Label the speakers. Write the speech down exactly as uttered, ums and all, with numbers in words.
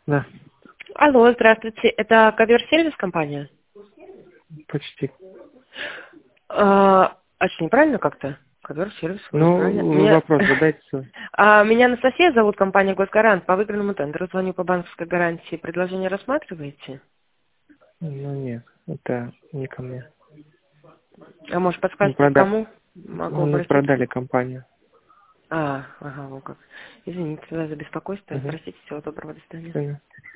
Speaker 1: Да,
Speaker 2: Алло, здравствуйте. Это ковер-сервис компания?
Speaker 1: почти.
Speaker 2: А, а что, неправильно как-то? Ковер-сервис, вроде
Speaker 1: Ну,
Speaker 2: правильно.
Speaker 1: вы
Speaker 2: Меня...
Speaker 1: вопрос задайте свой.
Speaker 2: А, меня Анастасия зовут, компания Госгарант. По выигранному тендеру звоню по банковской гарантии. Предложение рассматриваете?
Speaker 1: Ну, нет, это не ко мне.
Speaker 2: А может,
Speaker 1: Мы,
Speaker 2: подскажете, к
Speaker 1: прода...
Speaker 2: кому могу
Speaker 1: Мы
Speaker 2: обратиться?
Speaker 1: продали компанию.
Speaker 2: А, ага, вот как. Извините за беспокойство.
Speaker 1: Угу.
Speaker 2: Простите, всего доброго, до свидания.
Speaker 1: Все.